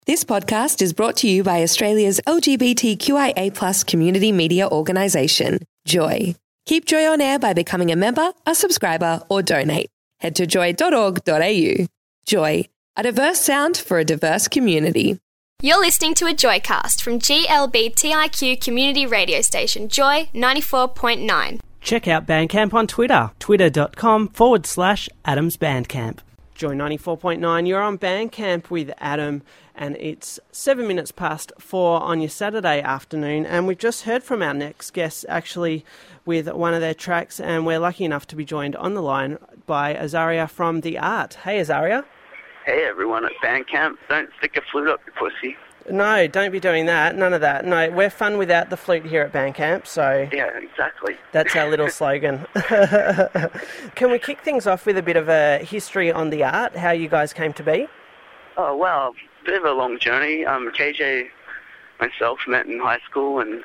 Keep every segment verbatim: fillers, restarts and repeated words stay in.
This podcast is brought to you by Australia's L G B T Q I A plus community media organisation, Joy. Keep Joy on air by becoming a member, a subscriber or donate. Head to joy dot org dot a u. Joy, a diverse sound for a diverse community. You're listening to a Joycast from G L B T I Q community radio station Joy ninety-four point nine. Check out Bandcamp on Twitter, twitter.com forward slash Adam's Bandcamp. Joy ninety-four point nine, you're on Bandcamp with Adam, and it's seven minutes past four on your Saturday afternoon, and we've just heard from our next guest actually with one of their tracks, and we're lucky enough to be joined on the line by Azaria from The Art. Hey Azaria. Hey everyone at Bandcamp, don't stick a flute up your pussy. No, don't be doing that, none of that. No, we're fun without the flute here at Bandcamp, so... Yeah, exactly. That's our little slogan. Can we kick things off with a bit of a history on The Art, how you guys came to be? Oh, well, a bit of a long journey. Um, K J, myself, met in high school, and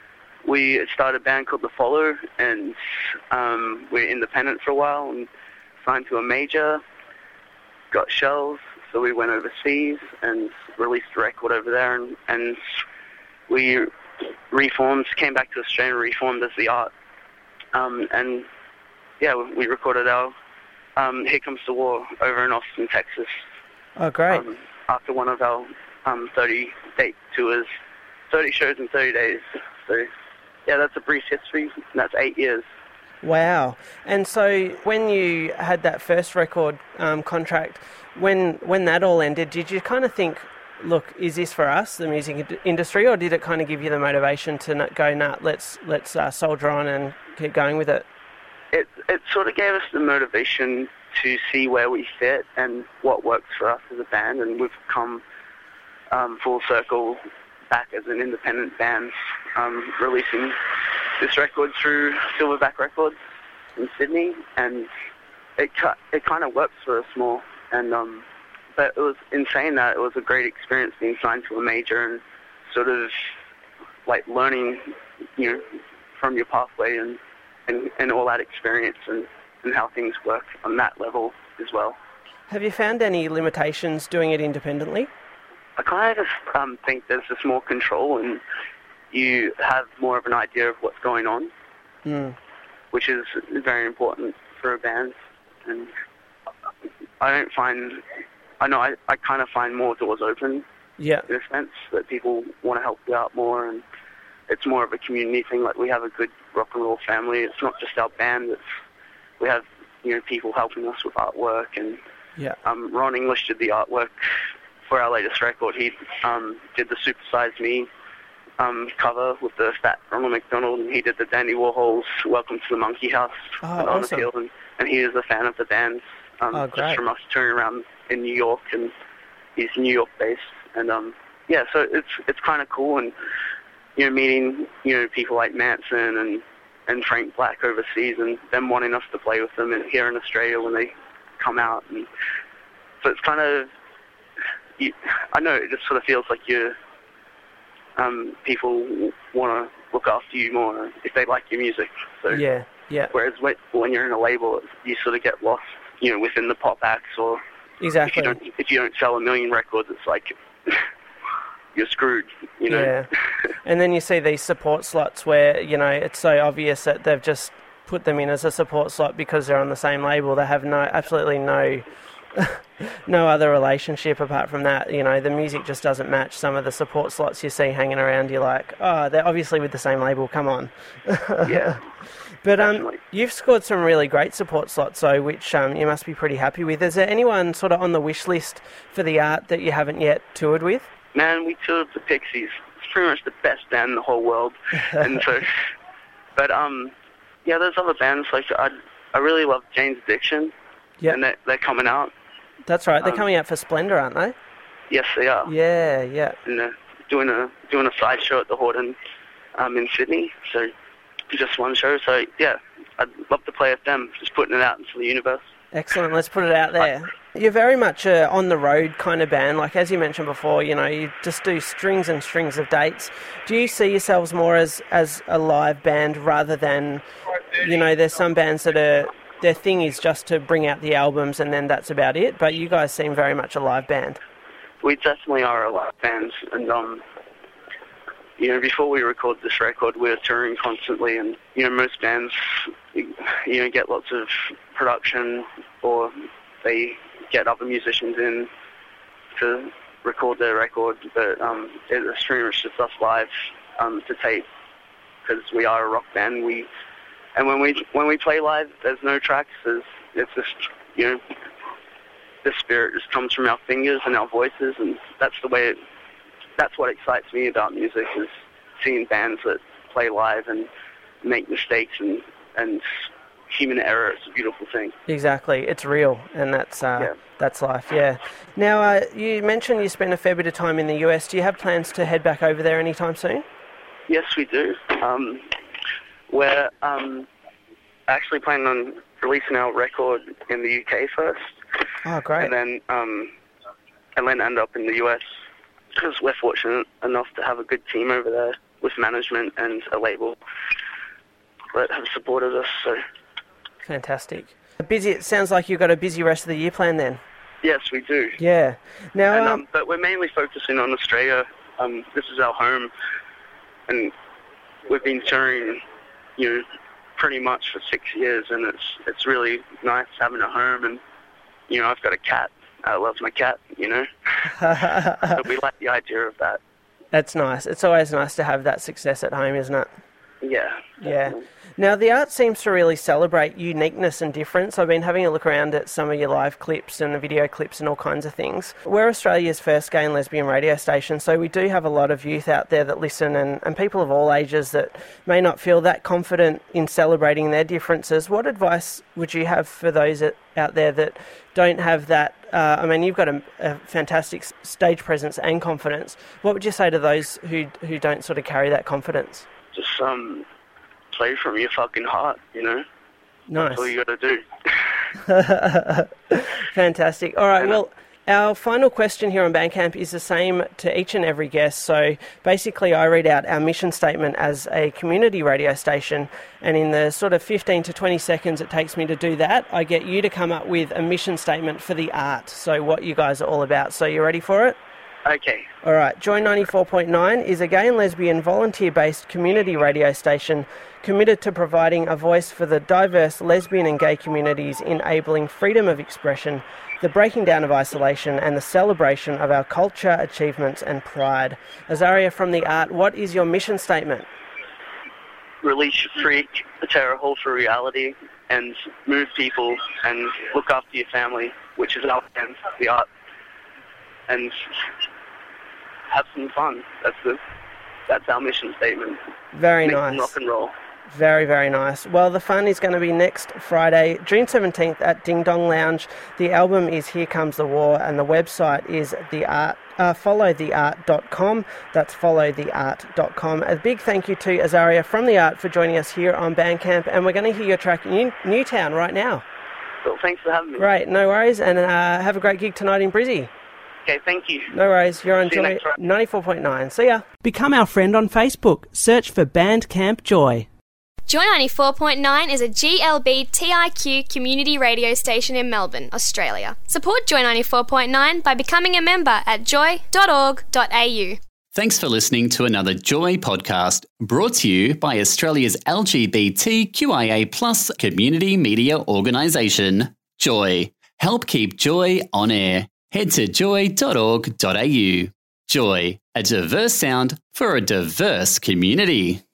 we started a band called The Follow, and um, we were independent for a while, and signed to a major, got shells, so we went overseas and released a record over there, and, and we reformed, came back to Australia and reformed as The Art. Um, and, yeah, we recorded our um, Here Comes the War over in Austin, Texas. Oh, great. Um, after one of our um, thirty-date tours, thirty shows in thirty days. So, yeah, that's a brief history, and that's eight years. Wow. And so when you had that first record um, contract, when when that all ended, did you kind of think, look, is this for us, the music industry, or did it kind of give you the motivation to go, nah, let's let's uh, soldier on and keep going with it? It it sort of gave us the motivation to see where we fit and what works for us as a band, and we've come um, full circle back as an independent band, um, releasing this record through Silverback Records in Sydney, and it it kind of works for us more. And um, but it was insane that it was a great experience being signed to a major and sort of like learning, you know, from your pathway and, and, and all that experience and, and how things work on that level as well. Have you found any limitations doing it independently? I kind of um, think there's just more control and you have more of an idea of what's going on, mm. which is very important for a band. And I don't find, I know I, I kind of find more doors open, yeah, in a sense, that people want to help you out more, and it's more of a community thing. Like, we have a good rock and roll family. It's not just our band, it's, we have, you know, people helping us with artwork, and yeah. um, Ron English did the artwork for our latest record. He um, did the Super Size Me um, cover with the fat Ronald McDonald, and he did the Dandy Warhol's Welcome to the Monkey House oh, on awesome. the field, and, and he is a fan of the band. Um, oh, just from us touring around in New York, and he's New York based, and um, yeah, so it's it's kind of cool, and you know, meeting you know people like Manson and and Frank Black overseas, and them wanting us to play with them in, here in Australia when they come out, and so it's kind of, you, I know it just sort of feels like you um, people want to look after you more if they like your music. So yeah, yeah. Whereas when you're in a label, you sort of get lost, you know, within the pop acts, or exactly. if you don't, if you don't sell a million records, it's like you're screwed, you know. Yeah. And then you see these support slots where, you know, it's so obvious that they've just put them in as a support slot because they're on the same label. They have no, absolutely no, no other relationship apart from that. You know, the music just doesn't match some of the support slots you see hanging around. You're like, oh, they're obviously with the same label. Come on. Yeah. But um, you've scored some really great support slots, though, which um, you must be pretty happy with. Is there anyone sort of on the wish list for The Art that you haven't yet toured with? Man, we toured the Pixies. It's pretty much the best band in the whole world. And so, but um, yeah, there's other bands. Like I, I really love Jane's Addiction. Yeah. And they're, they're coming out. That's right. They're um, coming out for Splendour, aren't they? Yes, they are. Yeah, yeah. And they're doing a doing a side show at the Horton um, in Sydney. So. Just one show, so yeah, I'd love to play with them, just putting it out into the universe. Excellent, let's put it out there. You're very much a on-the-road kind of band, like as you mentioned before, you know, you just do strings and strings of dates. Do you see yourselves more as, as a live band rather than, you know, there's some bands that are, their thing is just to bring out the albums and then that's about it, but you guys seem very much a live band. we definitely are a live band, and um, you know, before we recorded this record, we were touring constantly, and you know, most bands, you know, get lots of production, or they get other musicians in to record their record, but um, at the stream it's just us live um, to tape, because we are a rock band. We and when we when we play live, there's no tracks. There's, it's just, you know, the spirit just comes from our fingers and our voices, and that's the way it, that's what excites me about music, is seeing bands that play live and make mistakes, and, and human error. It's a beautiful thing. Exactly. It's real, and that's uh, yeah. that's life, yeah. Now, uh, you mentioned you spent a fair bit of time in the U S. Do you have plans to head back over there anytime soon? Yes, we do. Um, we're um, actually planning on releasing our record in the U K first. Oh, great. And then, um, and then end up in the U S, because we're fortunate enough to have a good team over there with management and a label that have supported us. So fantastic. Busy. It sounds like you've got a busy rest of the year planned then. Yes, we do. Yeah. Now, and, um, um, but we're mainly focusing on Australia. Um, this is our home, and we've been touring, you know, pretty much for six years, and it's it's really nice having a home. And you know, I've got a cat. I love my cat. You know, so we like the idea of that. That's nice. It's always nice to have that success at home, isn't it? Yeah. Yeah. Now, the art seems to really celebrate uniqueness and difference. I've been having a look around at some of your live clips and the video clips and all kinds of things. We're Australia's first gay and lesbian radio station, so we do have a lot of youth out there that listen, and, and people of all ages that may not feel that confident in celebrating their differences. What advice would you have for those out there that don't have that? Uh, I mean, you've got a, a fantastic stage presence and confidence. What would you say to those who who don't sort of carry that confidence? Just um, play from your fucking heart, you know? Nice. That's all you got to do. Fantastic. All right, well, our final question here on Bandcamp is the same to each and every guest. So basically I read out our mission statement as a community radio station, and in the sort of fifteen to twenty seconds it takes me to do that, I get you to come up with a mission statement for the art, so what you guys are all about. So you ready for it? Okay. All right. Joy ninety-four point nine is a gay and lesbian volunteer-based community radio station committed to providing a voice for the diverse lesbian and gay communities, enabling freedom of expression, the breaking down of isolation, and the celebration of our culture, achievements and pride. Azaria from The Art, what is your mission statement? Release your freak, tear a hole for reality, and move people and look after your family, which is our band, The Art, and have some fun. That's the that's our mission statement. Very Make nice. Rock and roll. Very, very nice. Well, the fun is going to be next Friday, June seventeenth at Ding Dong Lounge. The album is Here Comes the War, and the website is the art, uh, follow the art dot com. That's follow the art dot com. A big thank you to Azaria from The Art for joining us here on Bandcamp, and we're going to hear your track New- Newtown right now. Well, thanks for having me. Great, no worries, and uh, have a great gig tonight in Brizzy. Okay, thank you. No worries, you're on See you Joy next Friday. ninety-four point nine. See ya. Become our friend on Facebook. Search for Bandcamp Joy. Joy ninety-four point nine is a G L B T I Q community radio station in Melbourne, Australia. Support Joy ninety-four point nine by becoming a member at joy dot org dot a u. Thanks for listening to another Joy podcast, brought to you by Australia's L G B T Q I A plus community media organisation, Joy. Help keep Joy on air. Head to joy dot org dot a u. Joy, a diverse sound for a diverse community.